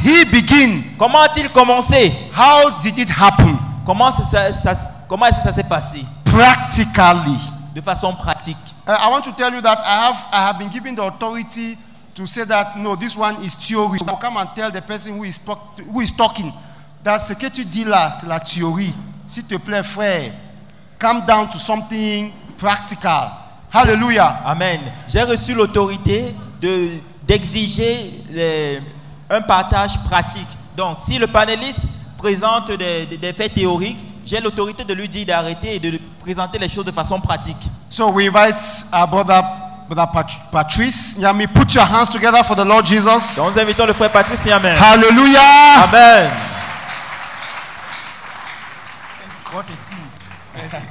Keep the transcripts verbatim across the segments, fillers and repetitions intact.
he begin? Comment a-t-il commencé? How did it happen? Comment ça, ça, comment est-ce que ça s'est passé? Practically. De façon pratique. Uh, I want to tell you that I have I have been given the authority to say that no, this one is theory. So come and tell the person who is talk, who is talking that ce que tu dis là, c'est la théorie. S'il te plaît, frère, come down to something practical. Hallelujah. Amen. J'ai reçu l'autorité de d'exiger les, un partage pratique. Donc, si le panéliste présente des, des, des faits théoriques, j'ai l'autorité de lui dire d'arrêter et de présenter les choses de façon pratique. So we invite our brother, brother Pat- Patrice Nyami. Put your hands together for the Lord Jesus. Donc, nous invitons le frère Patrice Nyami. Hallelujah. Amen. What a team. Merci.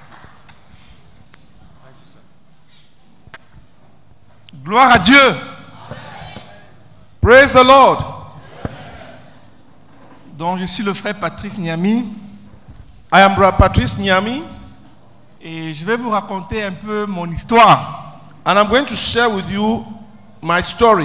Gloire à Dieu. Praise the Lord. Donc je suis le frère Patrice Nyami I am Brother Patrice Nyami, et je vais vous raconter un peu mon histoire. and I'm going to share with you my story.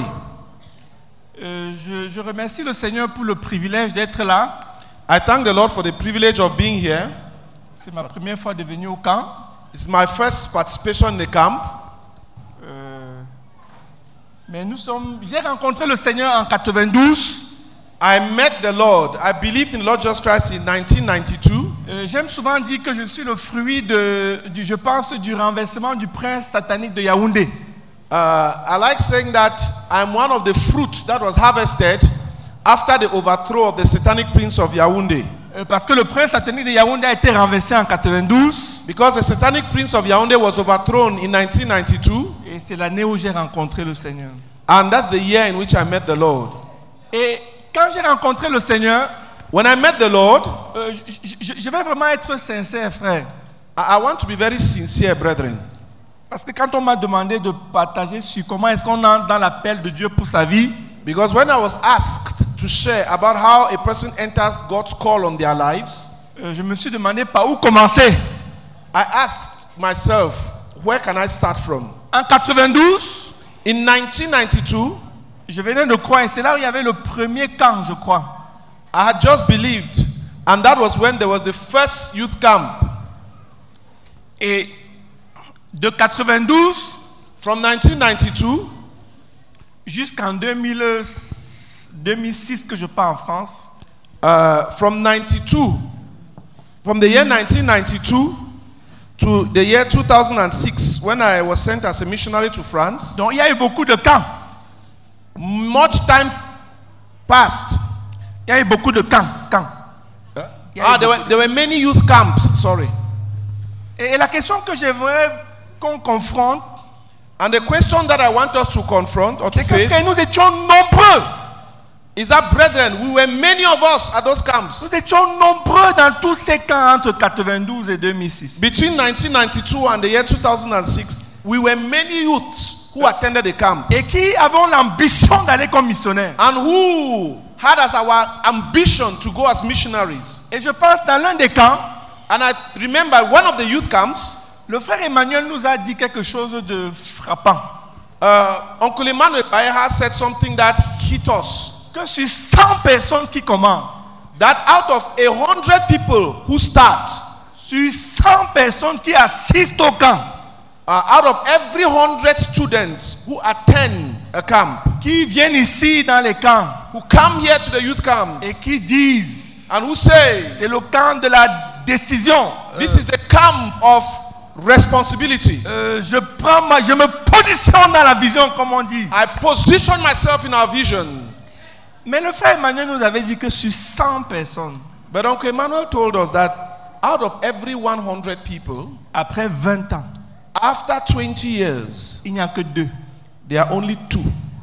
Euh, je, je remercie le Seigneur pour le privilège d'être là. I thank the Lord for the privilege of being here. C'est ma première fois de venir au camp. It's my first participation in the camp. Euh, mais nous sommes. J'ai rencontré le Seigneur en quatre-vingt-douze. I met the Lord. I believed in the Lord Jesus Christ in nineteen ninety-two. Euh, j'aime souvent dire que je suis le fruit de, du, je pense, du renversement du prince satanique de Yaoundé. Uh, I like saying that I'm one of the fruit that was harvested after the overthrow of the satanic prince of Yaoundé. Euh, parce que le prince satanique de Yaoundé a été renversé en quatre-vingt-douze. Because the satanic prince of Yaoundé was overthrown in nineteen ninety-two. Et c'est l'année où j'ai rencontré le Seigneur. And that's the year in which I met the Lord. Et quand j'ai rencontré le Seigneur, When I met the Lord, euh, je, je- je vais vraiment être sincère, frère. I, I want to be very sincere, brethren. Parce que quand on m'a demandé de partager sur comment est-ce qu'on entre dans l'appel de Dieu pour sa vie, Because when I was asked to share about how a person enters God's call on their lives, euh, je me suis demandé par où commencer. I asked myself, where can I start from? En quatre-vingt-douze, In nineteen ninety-two, je venais de croire, et c'est là où il y avait le premier camp, je crois. I had just believed, and that was when there was the first youth camp. Et de quatre-vingt-douze From nineteen ninety-two jusqu'en deux mille, deux mille six que je pars en France, uh, from ninety-two, from the year nineteen ninety-two to the year two thousand six, when I was sent as a missionary to France, donc il y a eu beaucoup de camps. much time passed. Il y a eu beaucoup de camps. camps. Il y a eu Ah, there beaucoup were, there were many youth camps, sorry. Et et la question que j'aimerais qu'on confronte, And the question that I want us to confront or to c'est que face frère, nous étions nombreux. is that, brethren, we were many of us at those camps. Nous étions nombreux dans tous ces camps entre quatre-vingt-douze et deux mille six. Between nineteen ninety-two and the year two thousand six, we were many youths who attended the camp Et qui avons l'ambition d'aller comme missionnaires. and who had as our ambition to go as missionaries. Et je pense dans l'un des camps, And I remember one of the youth camps, le frère Emmanuel nous a dit quelque chose de frappant. uh, Uncle Emmanuel Bayeha said something that hit us. Que sur cent personnes qui commencent, That out of a hundred people who start, sur cent personnes qui assistent au camp, uh, out of every hundred students who attend a camp, qui viennent ici dans les camps who come here to the youth camps, et qui disent, and who say, c'est le camp de la décision. this is the camp of responsibility. Euh, je prends ma, je me positionne dans la vision, comme on dit. I position myself in our vision. Mais le frère Emmanuel nous avait dit que sur cent personnes, But Uncle Emmanuel told us that out of every one hundred people, après vingt ans, after twenty years, il n'y a que deux. there are only two.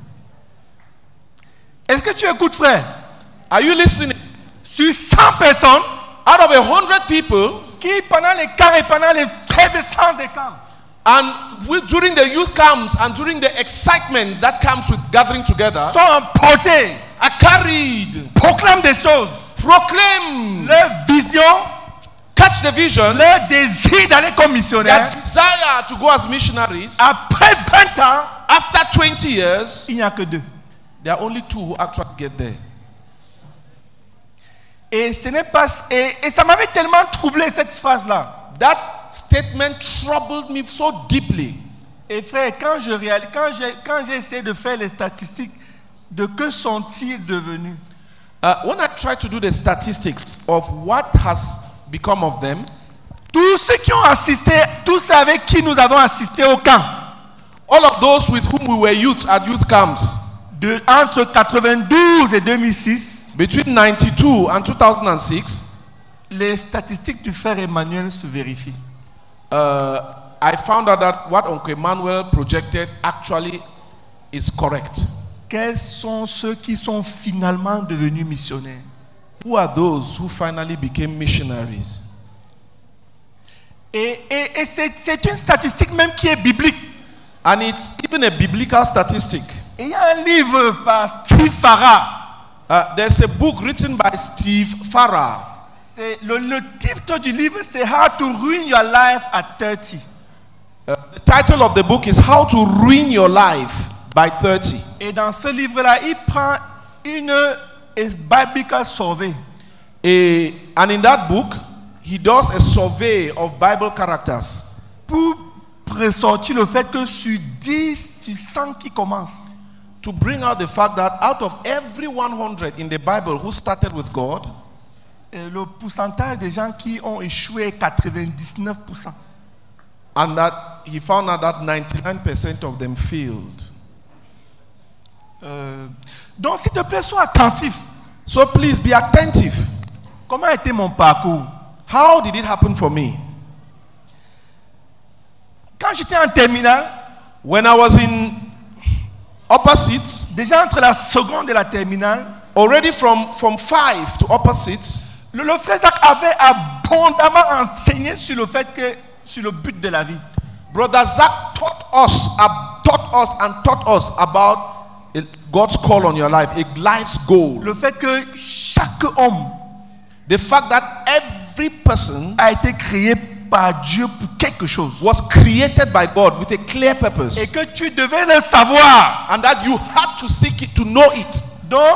Est-ce que tu écoutes, frère? Are you listening? Sur cent personnes Out of a hundred people, qui, pendant les camps et pendant l'effervescence des camps, and we, during the youth camps and during the excitement that comes with gathering together, sont emportés, are carried, proclament des choses, proclaim, leur vision, catch the vision, leur désir d'aller comme their missionnaire. desire to go as missionaries. Après vingt ans, After twenty years, il n'y a que deux. there are only two who actually get there. Et ce n'est pas et, et ça m'avait tellement troublé cette phrase-là. That statement troubled me so deeply. Et frère, quand je réalise, quand j'ai quand j'ai essayé de faire les statistiques de que sont-ils devenus? Uh, when I tried to do the statistics of what has become of them, Tous ceux qui ont assisté, tous ceux avec qui nous avons assisté au camp, all of those with whom we were youths at youth camps, de, entre quatre-vingt-douze et deux mille six, between ninety-two and two thousand six, les statistiques du frère Emmanuel se vérifient. uh, I found out that what Uncle Emmanuel projected actually is correct. Quels sont ceux qui sont finalement devenus missionnaires? Who are those who finally became missionaries? Et, et, et c'est, c'est une statistique même qui est biblique. And it's even a biblical statistic. Et il y a un livre par Steve Farrar. Uh, there's a book written by Steve Farrar. C'est, le, le titre du livre, c'est How to Ruin Your Life at thirty. Uh, the title of the book is How to Ruin Your Life by thirty. Et dans ce livre-là, il prend une biblical survey. A, and in that book, he does a survey of Bible characters Pour ressortir le fait que sur dix, sur cent qui commencent, to bring out the fact that out of every one hundred in the Bible who started with God, et le pourcentage des gens qui ont échoué est quatre-vingt-dix-neuf pour cent. and that he found out that ninety-nine percent of them failed. Euh, donc, s'il te plaît, sois attentif. So please be attentive. Comment a été mon parcours? How did it happen for me? Quand j'étais en terminale, When I was in upper seats, déjà entre la seconde et la terminale, already from, from five to upper seats, le, le frère Zach avait abondamment enseigné sur le fait que, sur le but de la vie. Brother Zach taught us, uh, taught us and taught us about God's call on your life, a life's goal. Le fait que chaque homme The fact that every person a été créé par Dieu pour quelque chose. was created by God with a clear purpose, Et que tu devais le savoir. and that you had to seek it, to know it. Donc,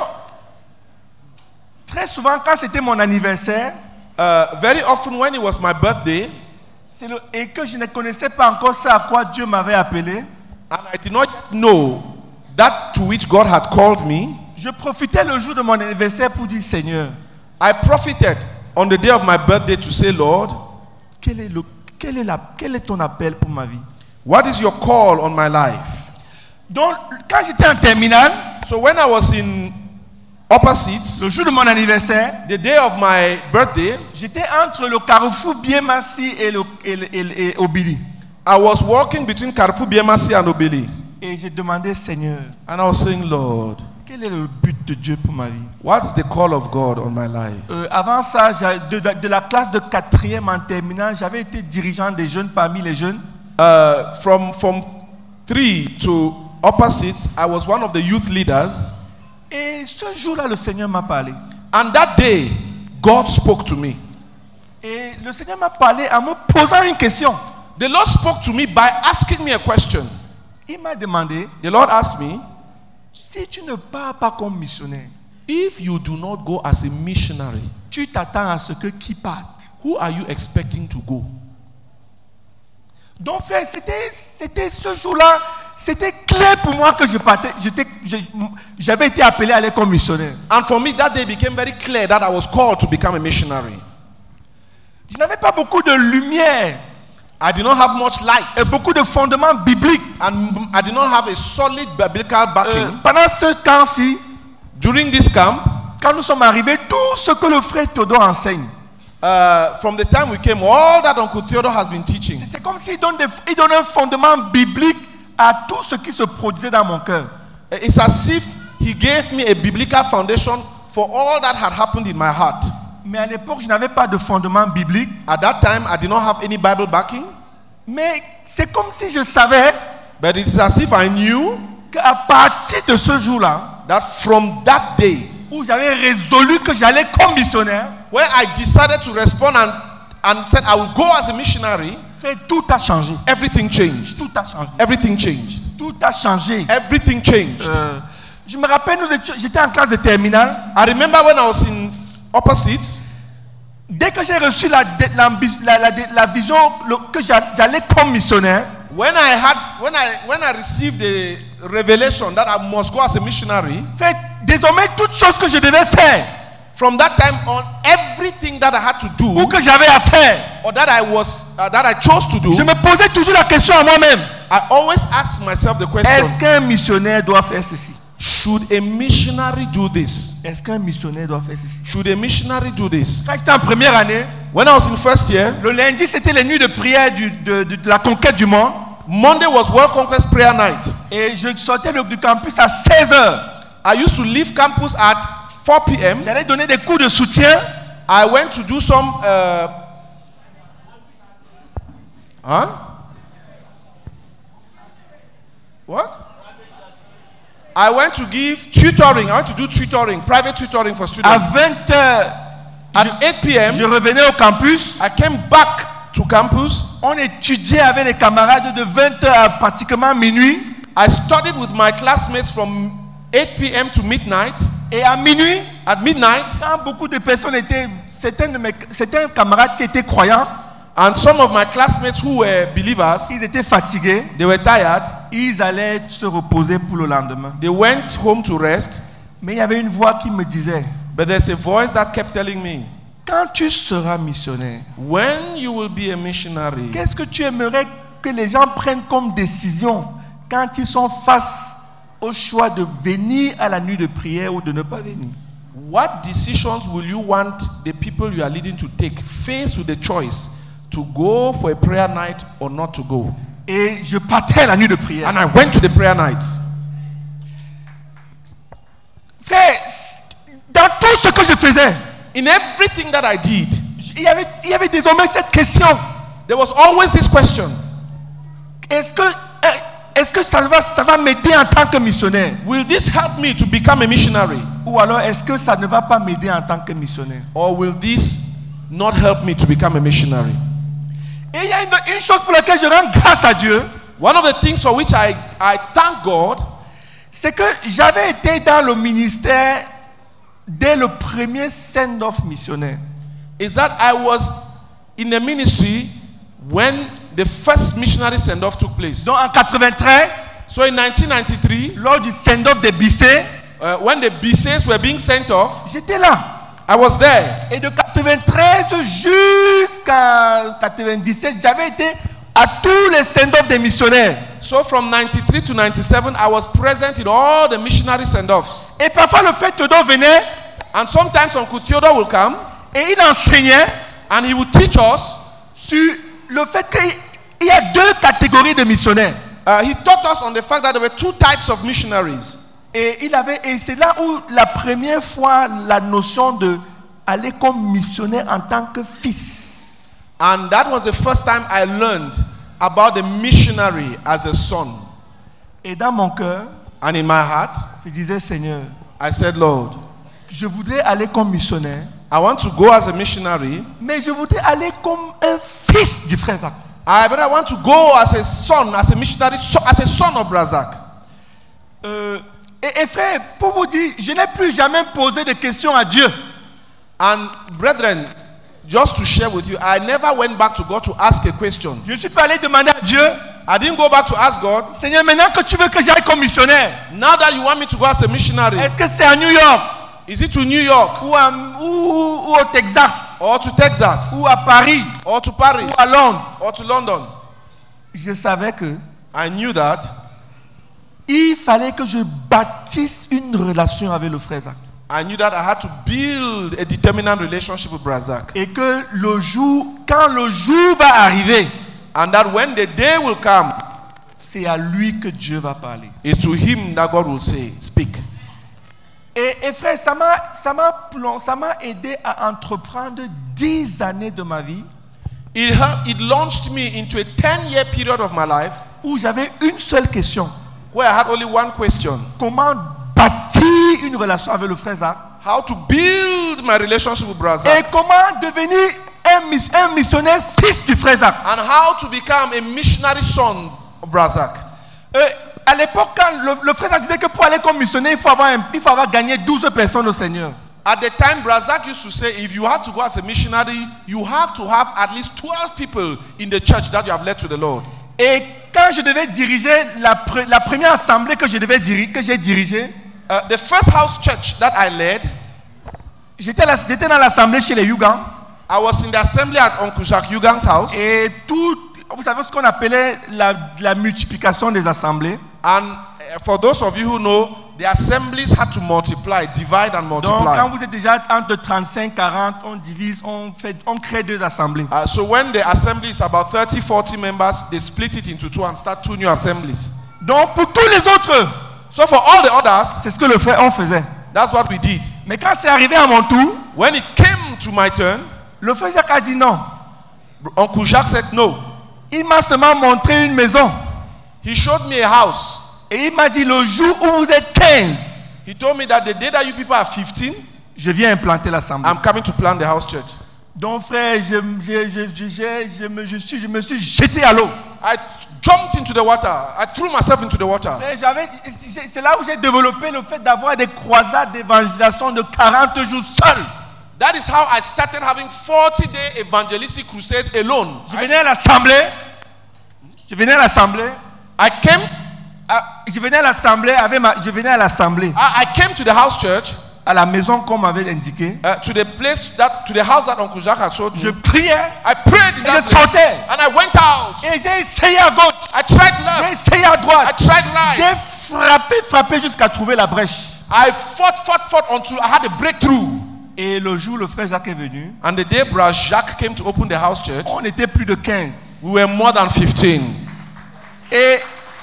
très souvent, quand c'était mon anniversaire, Uh, very often when it was my birthday, c'est le, et que je ne connaissais pas encore ça à quoi Dieu m'avait appelé, and I did not yet know that to which God had called me, je profitais le jour de mon anniversaire pour dire Seigneur, I profited on the day of my birthday to say, Lord, quel est, le, quel est, la, quel est ton appel pour ma vie? what is your call on my life? Donc, quand j'étais en terminale, So when I was in upper seats, le jour de mon anniversaire, the day of my birthday, j'étais entre le carrefour Biémassi et, le, et, le- et, le- et Obili. I was walking between Carrefour Biemasi and Obeli, Et j'ai demandé Seigneur, and I was saying, Lord, quel est le but de Dieu pour ma vie? what's the call of God on my life? Euh, avant ça, j'a- de, de- de la classe de quatrième en terminale, j'avais été dirigeant des jeunes parmi les jeunes. Uh, from from three to upper seats, I was one of the youth leaders, Et ce jour-là, le Seigneur m'a parlé. and that day, God spoke to me. Et le Seigneur m'a parlé en me posant une question. The Lord spoke to me by asking me a question. Il m'a demandé, The Lord asked me, si tu ne pars pas comme missionnaire, if you do not go as a missionary, tu t'attends à ce que qui parte. who are you expecting to go? Donc frère, c'était, c'était ce jour-là, c'était clair pour moi que je partais, j'étais, je- j'avais été appelé à aller comme missionnaire. And for me, that day became very clear that I was called to become a missionary. Je n'avais pas beaucoup de lumière I did not have much light, et beaucoup de fondements bibliques. and I did not have a solid biblical Euh, backing. pendant ce temps-ci, During this camp, quand nous sommes arrivés, tout ce que le frère Théodore enseigne, uh, from the time we came, all that Uncle Theodore has been teaching, c'est, c'est comme s'il donne, des, il donne un fondement biblique à tout ce qui se produisait dans mon cœur. it's as if he gave me a biblical foundation for all that had happened in my heart. Mais à l'époque, je n'avais pas de fondement biblique. At that time, I did not have any Bible backing, Mais c'est comme si je savais but it's as if I knew qu'à partir de ce jour-là, that from that day, où j'avais résolu que j'allais comme missionnaire, where I decided to respond and, and said I will go as a missionary, fait, tout a changé. everything changed. Tout a changé. Everything changed. Tout a changé. Everything changed. Euh, je me rappelle, nous étions- j'étais en classe de terminale. I remember when I was in opposites. Dès que j'ai reçu la, la, la, la, la vision le, que j'allais comme missionnaire, When I had, when I, when I received the revelation that I must go as a missionary, fait, désormais toutes choses que je devais faire, from that time on, everything that I had to do, ou que j'avais à faire, or that I was, uh, that I chose to do, je me posais toujours la question à moi-même. I always ask myself the question: Est-ce qu'un missionnaire doit faire ceci? should a missionary do this? Est-ce qu'un missionnaire doit faire ceci? Should a missionary do this? Quand j'étais en première année, When I was in first year, le lundi c'était les nuits de prière du, de, de, de la conquête du monde. Monday was World Conquest Prayer Night. Et je sortais du campus à seize heures. I used to leave campus at four p m J'allais donner des cours de soutien. I went to do some. Uh, huh? What? I went to give tutoring. I went to do tutoring, private tutoring for À students. vingt heures, At eight p m, je revenais au campus. I came back to campus. On étudiait avec les camarades de vingt heures à pratiquement minuit. I studied with my classmates from eight p m to midnight. Et à minuit, At midnight, quand beaucoup de personnes étaient, certains, de mes, certains camarades qui étaient croyants, and some of my classmates who were believers, ils étaient fatigués, they were tired. ils allaient se reposer pour le lendemain. They went home to rest. Mais il y avait une voix qui me disait, But there's a voice that kept telling me, quand tu seras missionnaire, when you will be a missionary, qu'est-ce que tu aimerais que les gens prennent comme décision quand ils sont face au choix de venir à la nuit de prière ou de ne pas venir? what decisions will you want the people you are leading to take, faced with the choice to go for a prayer night or not to go? Et je partais à la nuit de prière. And I went to the prayer night. Frère, dans tout ce que je faisais, In everything that I did, il y avait, il y avait désormais cette question. there was always this question: Est-ce que, est-ce que ça va, ça va m'aider en tant que missionnaire? will this help me to become a missionary, Ou alors est-ce que ça ne va pas m'aider en tant que missionnaire? or will this not help me to become a missionary? Et il y a une, une chose pour laquelle je rends grâce à Dieu, One of the things for which I, I thank God c'est que j'avais été dans le ministère dès le premier send-off missionnaire. is that I was in the ministry when the first missionary send-off took place. Donc en quatre-vingt-treize, So in nineteen ninety-three, lors du send-off des Bissé, uh, when the B C S were being sent off, j'étais là. I was there. Et de quatre-vingt-treize jusqu'à quatre-vingt-dix-sept, j'avais été à tous les send-off des missionnaires. So from ninety-three to ninety-seven, I was present in all the missionary send-offs. Et parfois le frère Théodore venait And sometimes Uncle Theodore will come et il enseignait and he would teach us. sur le fait qu'il y a deux catégories de missionnaires. Uh, he taught us on the fact that there were two types of missionaries. Et, il avait, et c'est là où la première fois la notion de aller comme missionnaire en tant que fils. And that was the first time I learned about the missionary as a son. Et dans mon cœur, And in my heart, je disais, Seigneur, I said, Lord, je voudrais aller comme missionnaire, I want to go as a missionary, mais je voudrais aller comme un fils du frère Zach. I, but I want to go as a son, as a missionary, so, as a son of Brazak. Euh, et, et frère, pour vous dire, je n'ai plus jamais posé de questions à Dieu. And brethren, just to share with you, I never went back to God to ask a question. Je ne suis pas allé demander à Dieu, I didn't go back to ask God, Seigneur, maintenant que tu veux que j'aille comme missionnaire, now that you want me to go as a missionary, est-ce que c'est à New York is it to New York ou, à, ou, ou au Texas or to Texas ou à Paris or to Paris ou à Londres? or to London? Je savais que I knew that il fallait que je bâtisse une relation avec le frère Zach. I knew that I had to build a determinant relationship with Brazak. Et que le jour, quand le jour va arriver, And that when the day will come, c'est à lui que Dieu va parler. it's to him that God will say, speak. Et, et frère, ça m'a, ça m'a, plon- ça m'a aidé à entreprendre dix années de ma vie It, helped, it launched me into a ten-year period of my life où j'avais une seule question. where I had only one question: Comment bâtir une relation avec le frère Zach? how to build my relationship with Et Brazak, comment devenir un, miss- un missionnaire fils du frère Zach? and how to become a missionary son of Brazak. Euh, à l'époque, quand le, le frère Zach disait que pour aller comme missionnaire, il faut avoir, un- il faut avoir gagné douze personnes au Seigneur. At the time, Brazak used to say, if you have to go as a missionary, you have to have at least twelve people in the church that you have led to the Lord. Et quand je devais diriger la, pre- la première assemblée que je devais diri- que j'ai dirigée, Uh, the first house church that I led, j'étais, là- j'étais dans l'assemblée chez les Yugans. I was in the assembly at Uncle Jacques Yugan's house. Et tout, vous savez ce qu'on appelait la, la multiplication des assemblées. And uh, for those of you who know, the assemblies had to multiply, divide and Donc multiply. quand vous êtes déjà entre trente-cinq et quarante, on divise, on, fait, on crée deux assemblées. Uh, so when the assembly is about thirty, forty members, they split it into two and start two new assemblies. Donc pour tous les autres, So for all the others, c'est ce que le frère on faisait. that's what we did. Mais quand c'est arrivé à mon tour, When it came to my turn, le frère Jacques a dit non. Uncle Jacques said no. Il m'a seulement montré une maison. He showed me a house. Et il m'a dit le jour où vous êtes quinze, He told me that the day that you people are fifteen, je viens implanter l'assemblée. I'm coming to plant the house church. Donc frère, je, je, je, je, je, je me, je, suis, je me suis jeté à l'eau. I jumped into the water. I threw myself into the water. Frère, j'avais- j'ai- C'est là où j'ai développé le fait d'avoir des croisades d'évangélisation de quarante jours seul. That is how I started having forty day evangelistic crusades alone. Je venais à l'assemblée. Je venais à l'assemblée. I came, ah, Je venais à l'assemblée avec ma, je venais à l'assemblée, I, I came to the house church, à la maison qu'on m'avait indiqué. uh, to the place that, to the house that Uncle Jacques had showed Je me. priais I prayed in et that je place, sortais. and I went out. Et j'ai essayé à gauche. I tried J'ai left. essayé à I droite. tried right. J'ai frappé, frappé jusqu'à trouver la brèche. I fought, fought, fought until I had a breakthrough. Et le jour où le frère Jacques est venu, And the day Brother Jacques came to open the house church, on était plus de quinze. we were more than fifteen. Et,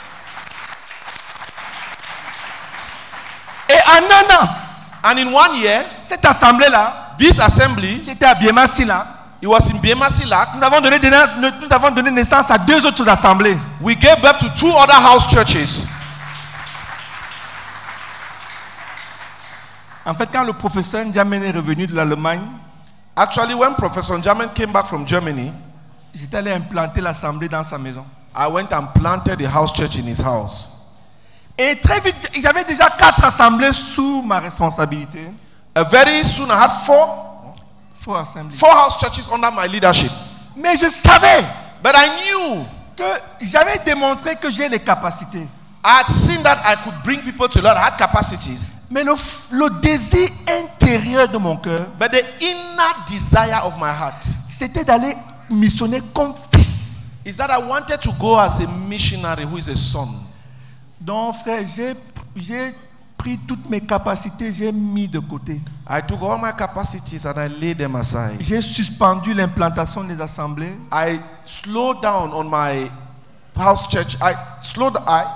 et en un an, And in one year, cette assemblée-là, this assembly, qui était à Biémassi-là, it was in Biema-Silak. nous avons donné, nous avons donné naissance à deux autres assemblées. We gave birth to two other house churches. En fait, quand le professeur Ndiamen est revenu de l'Allemagne, Actually, when Professor Njamin came back from Germany, j'étais allé implanter l'assemblée dans sa maison. I went and planted the house church in his house. Et très vite, j'avais déjà quatre assemblées sous ma responsabilité. Uh, very soon, I had four, Four assemblées. four house churches under my leadership. Mais je savais But I knew, que j'avais démontré que j'ai les capacités. I had seen that I could bring people to the Lord. I had capacities. Mais le, f- le désir intérieur de mon cœur, But the inner desire of my heart c'était d'aller missionner comme fils. is that I wanted to go as a missionary who is a son. Donc, frère, j'ai, j'ai pris toutes mes capacités, j'ai mis de côté. I took all my capacities and I laid them aside. J'ai suspendu l'implantation des assemblées. I slowed down on my house church. I slowed. I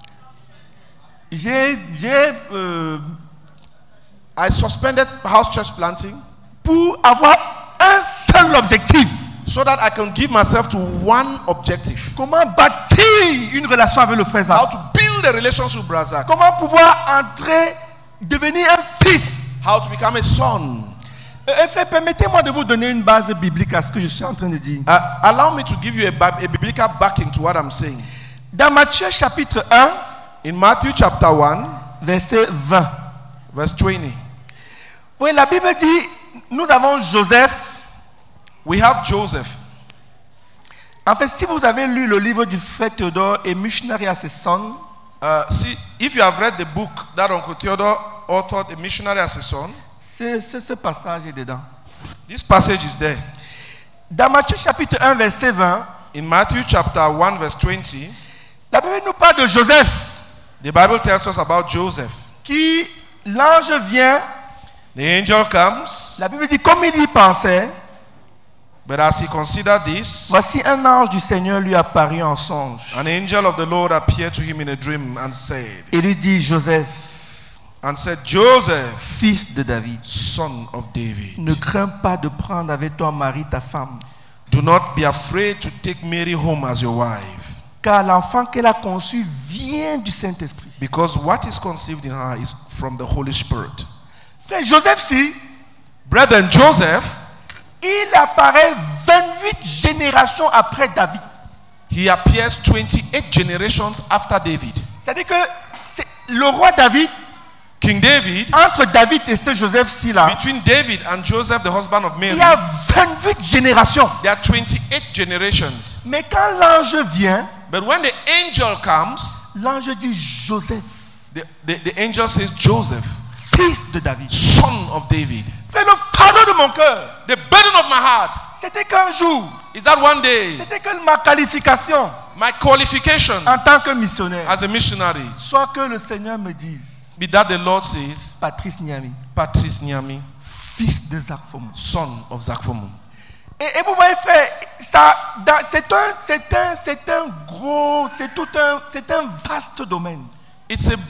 J'ai, j'ai euh, I suspended house church planting pour avoir un seul objectif. so that I can give myself to one objective: Comment bâtir une relation avec le frère how Zach? to build a relationship with Brazak, Comment pouvoir entrer, devenir un fils? how to become a son. Euh, frère, permettez-moi de vous donner une base biblique à ce que je suis en train de dire. Uh, allow me to give you a, bib- a biblical backing to what I'm saying. Dans Matthieu chapitre un, In Matthew chapter one, verset vingt. verse twenty, Oui, la Bible dit, nous avons Joseph. we have Joseph. En fait, si vous avez lu le livre du frère Théodore et Missionary as a Son, Uh, see, if you have read the book that Uncle Theodore authored, A Missionary as a Son, c'est, c'est ce passage est dedans. this passage is there. Dans Matthieu chapitre un, verset vingt, In Matthew chapter one, verse twenty, la Bible nous parle de Joseph, the Bible tells us about Joseph. qui, l'ange vient, The angel comes, la Bible dit, comme il y pensait, but as he considered this, voici un ange du Seigneur lui apparut en songe. an angel of the Lord appeared to him in a dream and said, Et lui dit, Joseph, and said, Joseph, fils de David, son of David, ne crains pas de prendre avec toi Marie ta femme, do not be afraid to take Mary home as your wife, car l'enfant qu'elle a conçu vient du Saint-Esprit. because what is conceived in her is from the Holy Spirit. Frère Joseph, si, Brethren, Joseph, il apparaît vingt-huit générations après David. he appears twenty-eight generations after David. C'est-à-dire que c'est le roi David, King David, entre David et ce Joseph-ci là, between David and Joseph, the husband of il Mary, y a vingt-huit générations. there are twenty-eight generations. Mais quand l'ange vient, But when the angel comes, l'ange dit Joseph, the, the, the angel says, Joseph, fils de David. son of David. Frère, le fardeau de mon cœur, The burden of my heart c'était qu'un jour, is that one day c'était que ma qualification my qualification en tant que missionnaire as a missionary soit que le Seigneur me dise, be that the Lord says, Patrice Niami, Patrice Niami, fils de Zarphomo. son of Zakphomu. Et, et vous voyez, frère, ça, dans- c'est un, c'est un, c'est un gros, c'est tout un, c'est un vaste domaine. It's a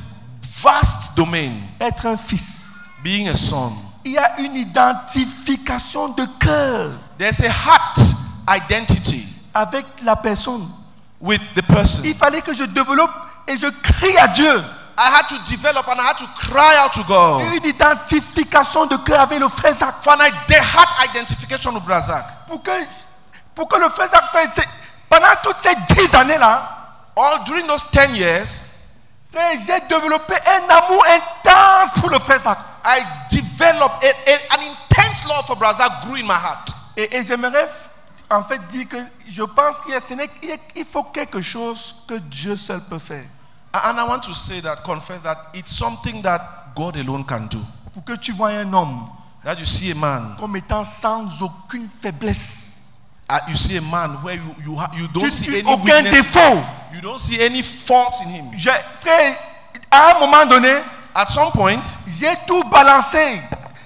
vast domain, Être un fils. being a son. Il y a une identification de cœur There's a heart identity avec la personne. with the person. Il fallait que je développe et je crie à Dieu. I had to develop and I had to cry out to God Une identification de cœur avec le frère Zach. for an, ide- heart identification with Brazak. Pour que, pour que le frère Zach fasse, c'est- pendant toutes ces dix années-là, All during those ten years, frère, j'ai développé un amour intense pour le frère Zach. I developed a, a- an intense love for Brazak grew in my heart. Et, et j'aimerais f- en fait dire que je pense qu'il y a- ce n'est- il y a- il faut quelque chose que Dieu seul peut faire. And I want to say that, confess that it's something that God alone can do. Pour que tu vois un homme That you see a man, comme étant sans aucune faiblesse. uh, you see a man where you, you, ha- you don't Tu, see tu- any aucun weakness, défaut. you don't see any fault in him. Je- frère, à un moment donné, At some point, j'ai tout balancé.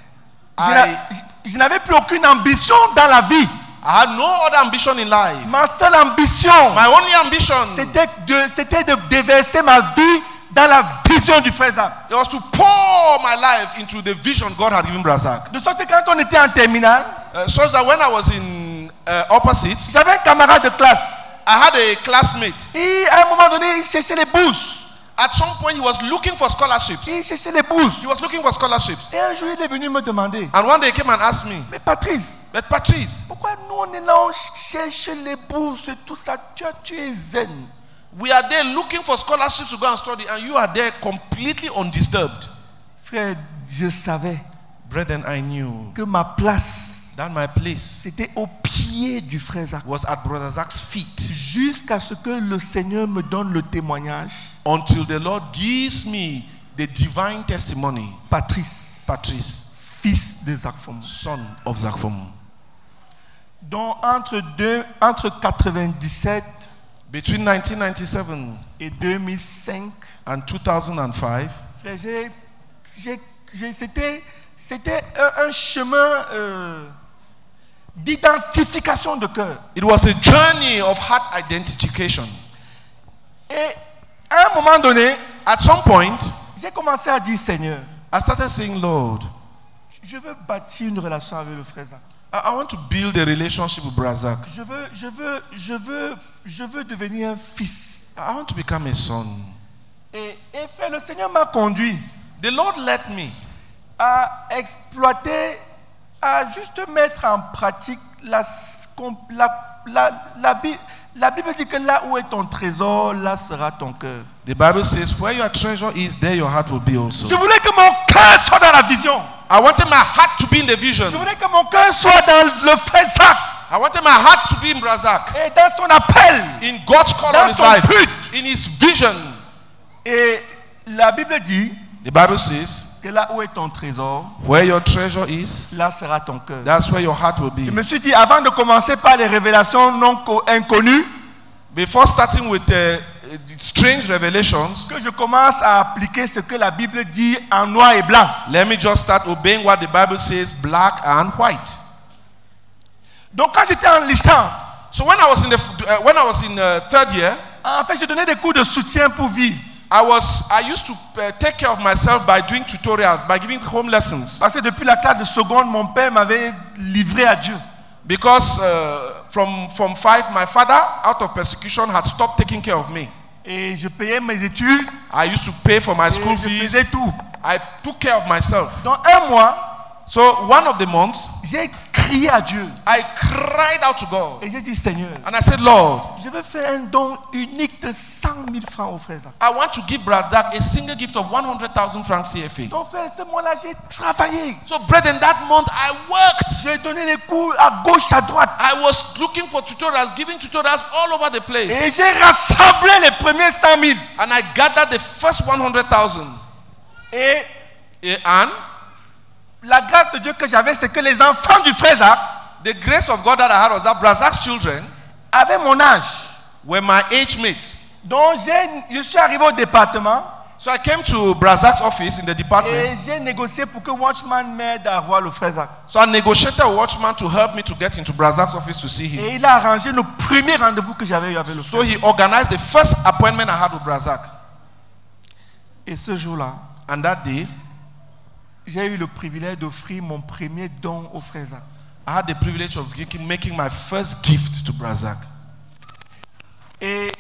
Je I- n'a- je- je n'avais plus aucune ambition dans la vie. I had no other ambition in life. Ma seule ambition, My only ambition c'était de, c'était de déverser ma vie dans la vision du frère Zach. it was to pour my life into the vision God had given Brazak. De sorte que quand on était en terminale, Uh, such that when I was in uh, upper seats, j'avais un camarade de classe. I had a classmate. Et à un moment donné, il cherchait les bourses. At some point, he was looking for scholarships. Il cherchait les bourses. He was looking for scholarships. Et un jour, il est venu me demander, And one day he came and asked me, mais Patrice, but Patrice, pourquoi nous on est là, on cherche les bourses et tout ça, tu, tu es zen. we are there looking for scholarships to go and study, and you are there completely undisturbed. Frère, je savais Brethren, I knew que ma place, that my place c'était au pied du frère Zach. was at Brother Zach's feet Jusqu'à ce que le Seigneur me donne le témoignage. until the Lord gives me the divine testimony. Patrice, Patrice, fils de Zarphomo. son of Zakphomu. Donc entre, deux, entre quatre-vingt-dix-sept Between nineteen ninety-seven et deux mille cinq, and two thousand five, frère, j'ai, j'ai, j'ai- c'était, c'était un, un chemin euh, d'identification de cœur. it was a journey of heart identification. Et à un moment donné, At some point, j'ai commencé à dire, Seigneur, I started saying, Lord, je veux bâtir une relation avec le frère Zach. I, I want to build a relationship with Brazak. Je veux, je veux, je veux, je veux devenir un fils. I want to become a son. Et, et frère, le Seigneur m'a conduit The Lord led me à exploiter, à juste mettre en pratique la, la, la, la, Bible. La Bible dit que là où est ton trésor, là sera ton cœur. The Bible says, where your treasure is, there your heart will be Je also. voulais que mon cœur soit dans la vision. I wanted my heart to be in the vision. Je voulais que mon cœur soit dans le frère Zach I wanted my heart to be in Brazak. et dans son appel. In God's call Dans on his son life. but. In his vision. Et la Bible dit The Bible says, que là où est ton trésor, where your treasure is, là sera ton cœur. that's where your heart will Je be. me suis dit, avant de commencer par les révélations non co- inconnues, Before starting with uh, strange revelations, que je commence à appliquer ce que la Bible dit en noir et blanc. let me just start obeying what the Bible says, black and white. Donc quand j'étais en licence, So when I was in the uh, when I was in uh, third year, en fait, je donnais des cours de soutien pour vivre. I was I used to uh, take care of myself by doing tutorials, by giving home lessons. Parce que depuis la classe de seconde, mon père m'avait livré à Dieu. Because uh, from from five, my father, out of persecution, had stopped taking care of me. Et je payais mes études, I used to pay for my et school je fees. faisais tout. I took care of myself. Dans un mois, So one of the months, j'ai crié crié à Dieu. I cried out to God. Et j'ai dit, Seigneur, And I said, Lord, je veux faire un don unique de cent mille francs aux frères. I want to give Brother Zach a single gift of one hundred thousand francs C F A. Donc, frère, ce mois-là, j'ai travaillé. So, brethren, that month I worked. J'ai donné des cours à gauche, à droite. I was looking for tutorials, giving tutorials all over the place. Et j'ai rassemblé les premiers cent mille. And I gathered the first one hundred thousand. Et And la grâce de Dieu que j'avais, c'est que les enfants du frère Zach the grace of God that I had was that Brother Zach's children avaient mon âge. were my age mates. Donc, j'ai- je suis arrivé au département So I came to Brother Zach's office in the department. et j'ai négocié pour que Watchman m'aide à voir le frère Zach. So I negotiated a watchman to help me to get into Brother Zach's office to see him. Et il a arrangé le premier rendez-vous que j'avais eu avec le So frère. he organized the first appointment I had with Brother Zach. Et ce jour-là, And that day, j'ai eu le privilège d'offrir mon premier don au frère Zach. I had the privilege of making- making my first gift to Brother Zach. Et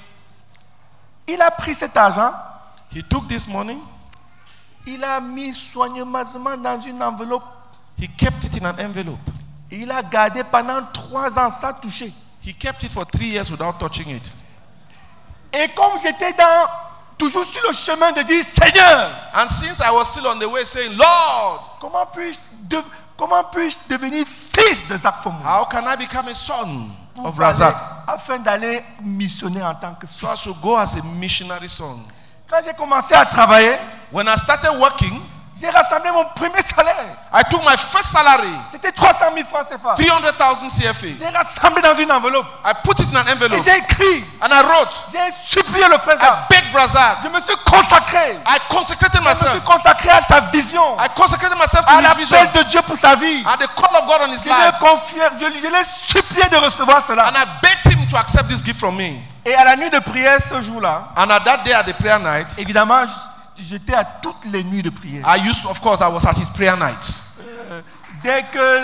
il a pris cet argent, He took this money, il a mis soigneusement dans une enveloppe he kept it in an envelope. et il a gardé pendant trois ans sans toucher. He kept it for three years without touching it. Et comme j'étais dans, toujours sur le chemin de dire, Seigneur, And since I was still on the way saying, Lord, comment puis-je de- comment puis-je devenir fils de Zach Fomou how can I become a son Pour of Brother aller- Zach? afin d'aller missionner en tant que So I fils. should go as a missionary son. Quand j'ai commencé à travailler, When I started working, j'ai rassemblé mon premier salaire. I took my first salary, C'était trois cent mille francs C F A. three hundred thousand C F A. J'ai rassemblé dans une enveloppe. I put it in an Et envelope j'ai écrit, and I wrote, j'ai supplié le frère I Zach. begged Brother Zach. Je me suis consacré. I consecrated Je me suis myself. consacré à sa vision, I consecrated myself à to his vision l'appel de Dieu pour sa vie. and the call of God on his Je l'ai life. confié, je, je l'ai supplié de recevoir cela. And I begged him to accept this gift from me. Et à la nuit de prière ce jour-là, And at that day at the prayer night, évidemment, j- j'étais à toutes les nuits de prière. I used, of course, I was at his prayer nights. Dès que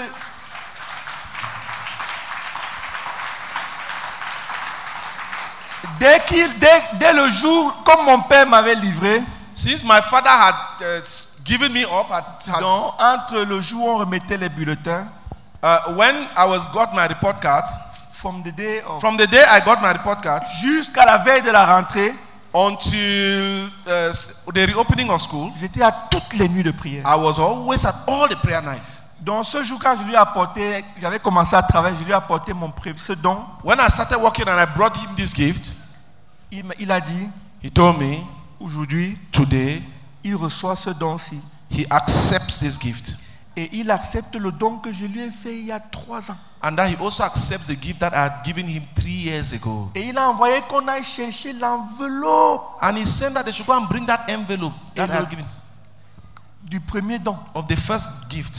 dès qu'il dès, dès le jour, comme mon père m'avait livré, Since my father had uh, given me up, had, had, donc entre le jour où on remettait les bulletins, uh, when I was got my report card, from the day of, from the day I got my report card jusqu'à la veille de la rentrée, until uh, the reopening of school, j'étais à toutes les nuits de prière. I was always at all the prayer nights. Donc ce jour, quand je lui ai apporté, j'avais commencé à travailler, je lui ai apporté mon pré- ce don, When I started working and I brought him this gift, il, m'a- il a dit, he told me, aujourd'hui, today, il reçoit ce don-ci. he accepts this gift. Et il accepte le don que je lui ai fait il y a trois ans. And that he also accepts the gift that I had given him three years ago. Et il a envoyé qu'on aille chercher l'enveloppe And he said that they should go and bring that envelope that Et I le- had given du premier don. of the first gift.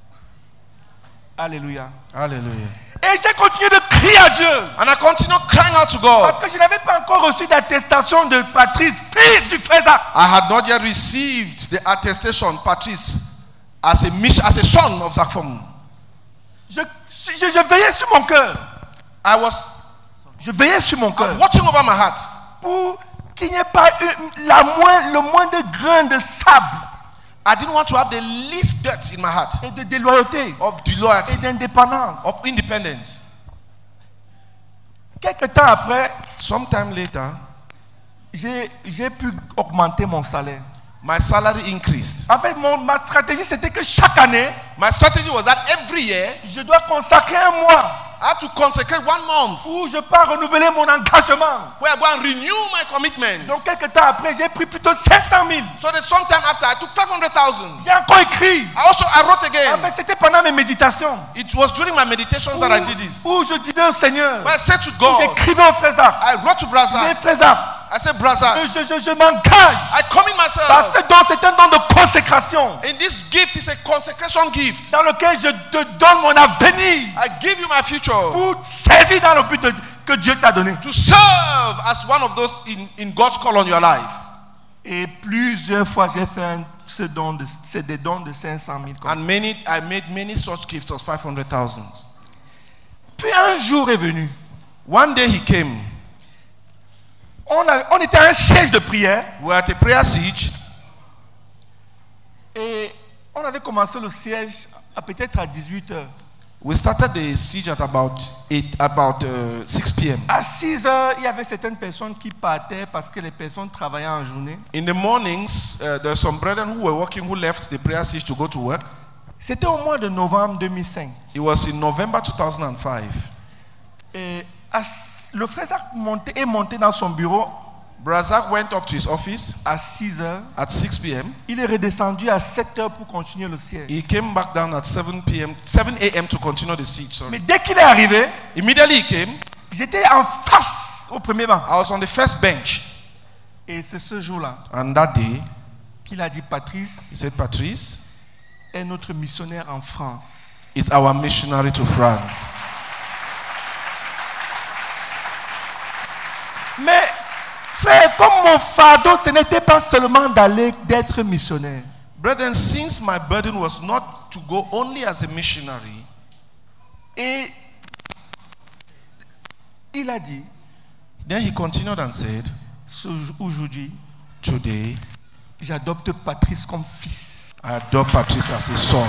Alléluia. Hallelujah. Et j'ai continué de crier à Dieu. And I continue crying out to God. Parce que je n'avais pas encore reçu d'attestation de Patrice, fils du frère Zach. I had not yet received the attestation, Patrice, as a mission, as a son of Zach Fom. Je, je, je veillais sur mon cœur. I was, Je veillais sur mon I was cœur. watching over my heart Pour qu'il n'y ait pas eu la moins, le moins de grain de sable I didn't want to have the least dirt in my heart et de déloyauté of et disloyalty, d'indépendance. of independence. Quelque temps après, Sometime later, j'ai j'ai pu augmenter mon salaire. my salary increased. En fait, mon, ma stratégie, c'était que chaque année, My strategy was that every year je dois consacrer un mois I have to consecrate one month où je pars renouveler mon engagement. where I go and renew my commitment. Donc, quelque temps après, j'ai pris plutôt cinq cent mille. So the sometime after I took five hundred thousand. J'ai encore écrit. I also I wrote En again. fait, c'était pendant mes méditations. It was during my meditations that I did this. Où, où je disais au Seigneur, But I said to où God, j'écrivais au frère Zach, I wrote to j'ai brother, frère Zach, I said, brother, je, je, je m'engage. I commit Parce myself. que don, c'est un don de consécration In this gift is a consecration gift. dans lequel je te donne mon avenir I give you my future pour servir dans le but de- que Dieu t'a donné. to serve as one of those in, in God's call on your life. Et plusieurs fois, j'ai fait un, ce don de, c'est des dons de cinq cent mille. comme And ça. many, I made many such gifts of five hundred thousand. Puis un jour est venu. One day he came. On, a- on était à un siège de prière We were at a prayer siege. et on avait commencé le siège à peut-être à dix-huit heures. We started the siege at about eight, about uh, six p m À six heures, il y avait certaines personnes qui partaient parce que les personnes travaillaient en journée. In the mornings, uh, there were some brethren who were working who left the prayer siege to go to work. C'était au mois de novembre deux mille cinq. It was in November two thousand five. Et à- le frère Zach monté- est monté dans son bureau Brazak went up to his office à six heures. at six p m Il est redescendu à sept heures pour continuer le siège. He came back down at seven p m seven a m to continue the siege. Sorry. Mais dès qu'il est arrivé, Immediately he came. j'étais en face au premier banc. I was on the first bench. Et c'est ce jour-là And that day, qu'il a dit, he Patrice said, Patrice est notre missionnaire en France. is our missionary to France. Mais frère, comme mon fardeau, ce n'était pas seulement d'aller d'être missionnaire. Brethren, since my burden was not to go only as a missionary, Et il a dit, then he continued and said, ce- aujourd'hui, today, j'adopte Patrice comme fils. I adopt Patrice as a son.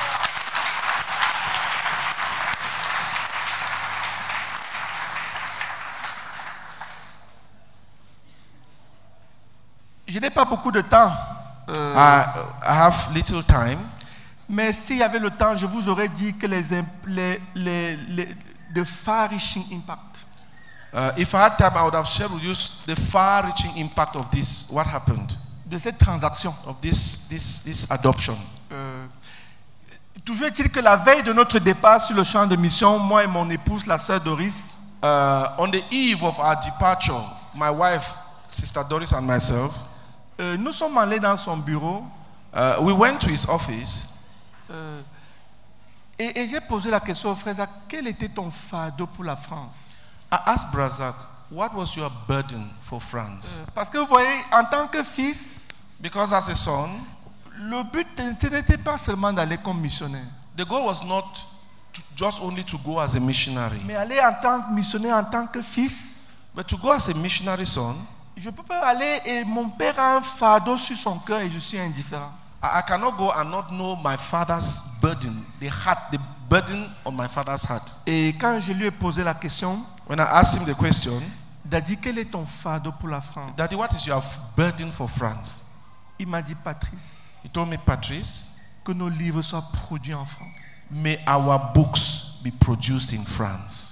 Je n'ai pas beaucoup de temps. euh, I, I have little time, mais s'il y avait le temps, je vous aurais dit que les, imp- les, les, les the far-reaching impact. Uh, if I had time, I would have shared with you the far-reaching impact of this, what happened, De cette transaction. of this, this, this adoption. Euh, toujours est-il que la veille de notre départ sur le champ de mission, moi et mon épouse, la sœur Doris, Uh, on the eve of our departure, my wife, Sister Doris, and myself, euh, nous sommes allés dans son bureau uh, we went to his office, euh, et, et j'ai posé la question au frère Zach, quel était ton fardeau pour la France? I asked Brazak, what was your burden for France? Euh, Parce que vous voyez, en tant que fils, Because as a son, le but ce n'était pas seulement d'aller comme missionnaire, the goal was not to, just only to go as a missionary, mais aller en tant que missionnaire, en tant que fils. but to go as a missionary son. Je ne peux pas aller et mon père a un fardeau sur son cœur et je suis indifférent. I, I cannot go and not know my father's burden, the heart, the burden on my father's heart. Et quand je lui ai posé la question, When I asked him the question, il a dit, quel est ton fardeau pour la France? Daddy, what is your burden for France? Il m'a dit, Patrice, He told me, Patrice, que nos livres soient produits en France. may our books be produced in France.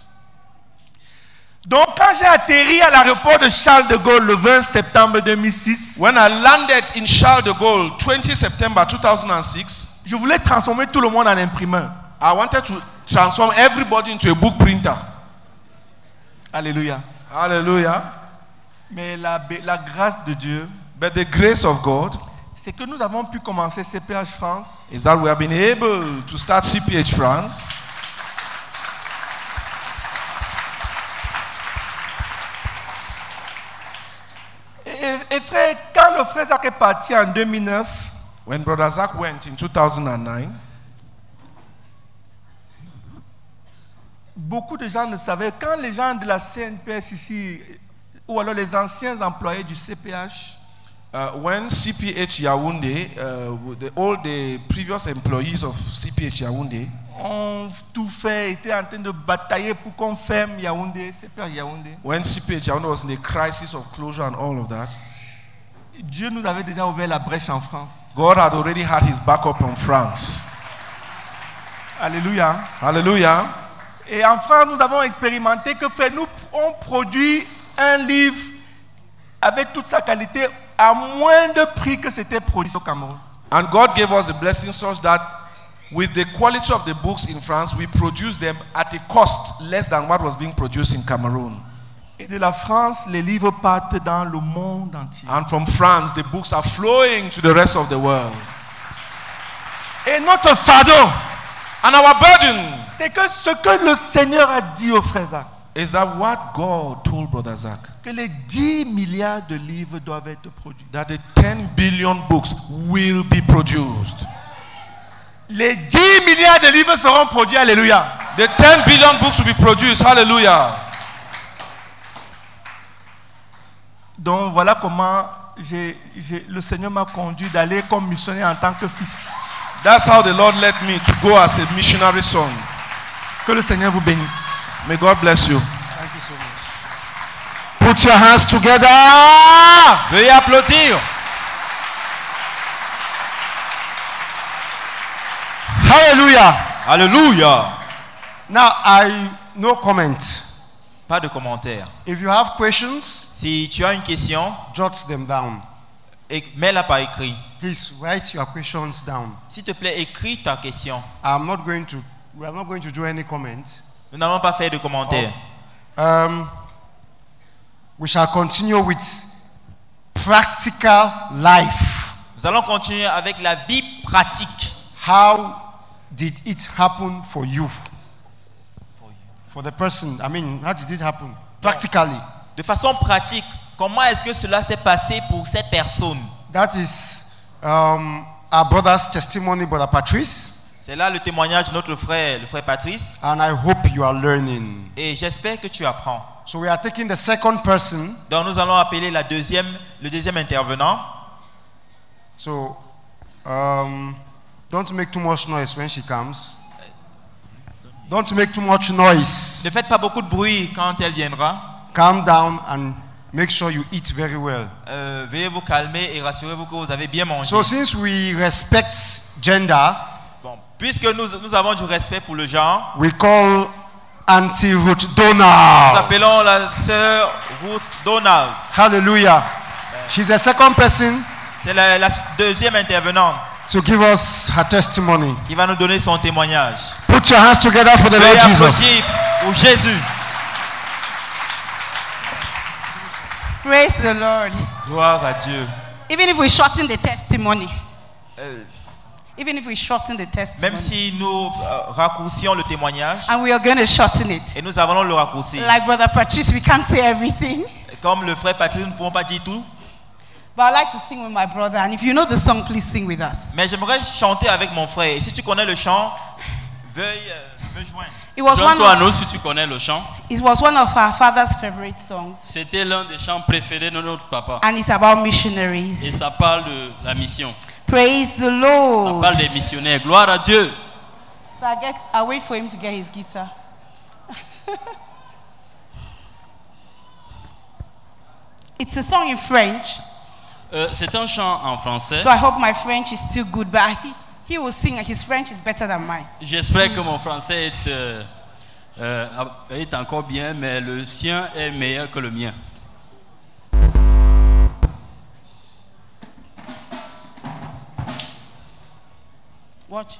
Donc quand j'ai atterri à l'aéroport de Charles de Gaulle le vingt septembre deux mille six, When I landed in Charles de Gaulle, twentieth September two thousand six, je voulais transformer tout le monde en imprimeur. I wanted to transform everybody into a book printer. Alléluia. Hallelujah. Mais la, la grâce de Dieu, But the grace of God c'est que nous avons pu commencer C P H France is that we have been able to start C P H France. Et, et frère, quand le frère Zach est parti en deux mille neuf, When Brother Zach went in two thousand nine, beaucoup de gens ne savaient. Quand les gens de la C N P S ici, ou alors les anciens employés du C P H, uh, when C P H Yaoundé, uh, the, all the previous employees of C P H Yaoundé, ont tout fait, étaient en train de batailler pour qu'on ferme Yaoundé, C P H Yaoundé. when C P H Yaoundé was in the crisis of closure and all of that, Dieu nous avait déjà ouvert la brèche en France. God had already had his backup on France. Alléluia. Hallelujah. Et en France, nous avons expérimenté que frère, nous on produit un livre avec toute sa qualité à moins de prix que c'était produit au Cameroun. And God gave us a blessing such that with the quality of the books in France, we produced them at a cost less than what was being produced in Cameroon. Et de la France, les livres partent dans le monde entier. And from France, the books are flowing to the rest of the world. Et notre fardeau, And our burden c'est que ce que le Seigneur a dit au frère Zach, is that what God told Brother Zach, que les dix milliards de livres doivent être produits. that the ten billion books will be produced. Les dix milliards de livres seront produits, alléluia. The ten billion books will be produced. Hallelujah. Donc voilà comment j'ai, j'ai- le Seigneur m'a conduit d'aller comme missionnaire en tant que fils. That's how the Lord led me to go as a missionary son. Que le Seigneur vous bénisse. May God bless you. Thank you so much. Put your hands together. Veuillez applaudir. Hallelujah. Alléluia. Now, I no comment. Pas de commentaire. If you have questions, Si tu as une question, jot them down. é- mets-la par écrit. Please write your questions down. S'il te plaît, écris ta question. I'm not going to. We are not going to do any comment. Nous n'allons pas faire de commentaires. Um, we shall continue with practical life. Nous allons continuer avec la vie pratique. How did it happen for you? For the person, I mean, how did it happen? Practically. De façon pratique, comment est-ce que cela s'est passé pour cette personne? That is um, our brother's testimony, Brother Patrice. C'est là le témoignage de notre frère, le frère Patrice. And I hope you are learning. Et j'espère que tu apprends. So we are taking the second person. Donc nous allons appeler la deuxième, le deuxième intervenant. So um, don't make too much noise when she comes. Don't make too much noise. Ne faites pas beaucoup de bruit quand elle viendra. Calm down and make sure you eat very well. Euh, veuillez vous calmer et rassurez-vous que vous avez bien mangé. So since we respect gender, Bon, puisque nous, nous avons du respect pour le genre, we call Auntie Ruth nous Donald. appelons la sœur Ruth Donald. Hallelujah. She's the second person C'est la, la deuxième intervenante to give us her testimony. qui va nous donner son témoignage. Put your hands together for the Veuillez Lord applaudir Jesus. pour Jésus. Praise the Lord. Gloire à Dieu. Even if we shorten the testimony, Euh, even if we shorten the testimony, même si nous euh, raccourcions le témoignage, and we are going to shorten it, et nous allons le raccourcir. like Brother Patrice, we can't say everything. Comme le frère Patrice, nous ne pouvons pas dire tout. But I like to sing with my brother, and if you know the song, please sing with us. Mais j'aimerais chanter avec mon frère. Et si tu connais le chant, veuille euh, me joindre. It was one Joins-toi à of, nous si tu connais le chant. it was one of our father's favorite songs, C'était l'un des chants préférés de notre papa. and it's about Et missionaries. ça parle de la mission. Praise the Ça Lord. parle des missionnaires. Gloire à Dieu. So I get, I wait for him to get his guitar. It's a song in French, Euh, c'est un chant en français. so I hope my French is still good, but he, he will sing, and his French is better than mine. J'espère que mon français est, euh, euh, est encore bien, mais le sien est meilleur que le mien. Watch.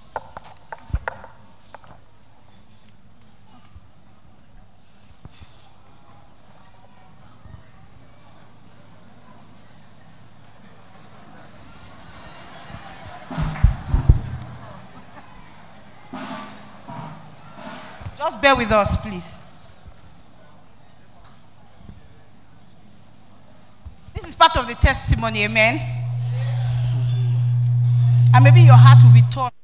Just bear with us, please. This is part of the testimony, amen. And maybe your heart will be touched.